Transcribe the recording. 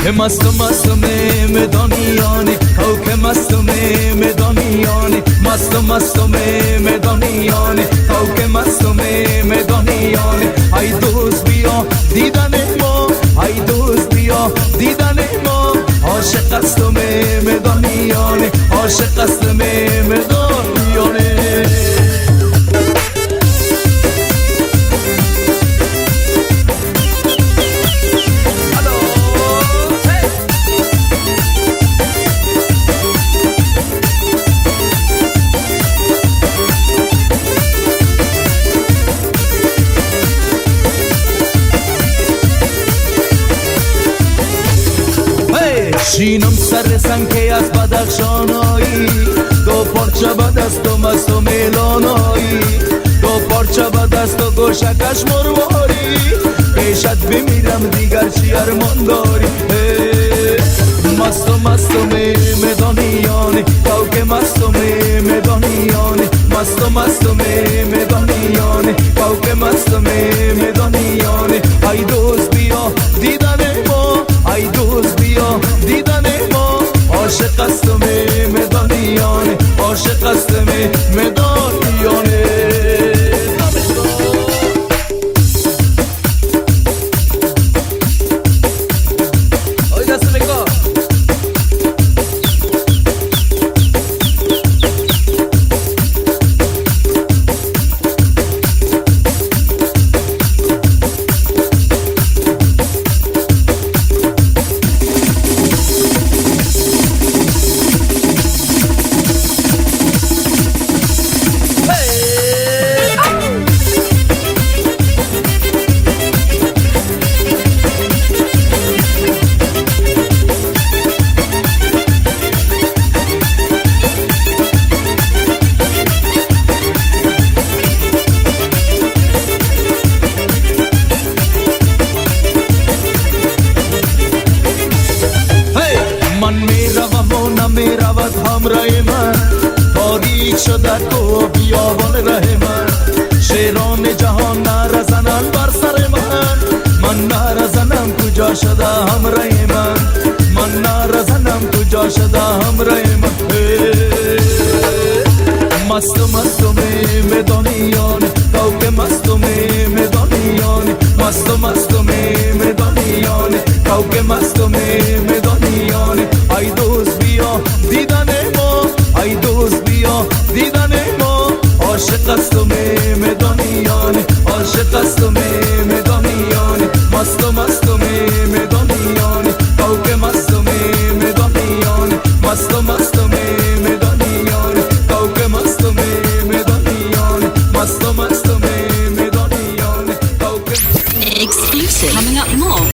مست میدانیانی او که مست میدانیانی مست میدانیانی او که مست میدانیانی ای دوست بیا دیدن ما ای دوست بیا دیدن ما عاشق است میدانیانی عاشق است میدانیانی شینم سر سنگی از بدخشانایی دو پارچه به دست و مست و میلانایی دو پارچه به دست و گوشکش مرواری پیشت بمیرم دیگر چی ارمان داری مست میدانیانی تو که مست میدانیانی مست میدانیانی تو که مست میدانیانی ای دوست بیا دیدن ما ای دوست بیا دیدن ما عاشق است میدانیانی عاشق است میدانیانی من میروم و نمیرود همراه من تاریک شده کو بیابان ره من شیران جهان نرزنن بر سر من نرزنم کجا شده همراه من نرزنم کجا شده همراه من مست میدانیانی تو که مست میدانیانی مست میدانیانی تو که مست میدانیانی ای دوست بیا دیدن ما ای دوست بیا دیدن ما عاشق است میدانیانی عاشق است میدانیانی مست میدانیانی تو که مست میدانیانی مست میدانیانی تو که مست میدانیانی مست میدانیانی تو که Exclusive. Coming up more.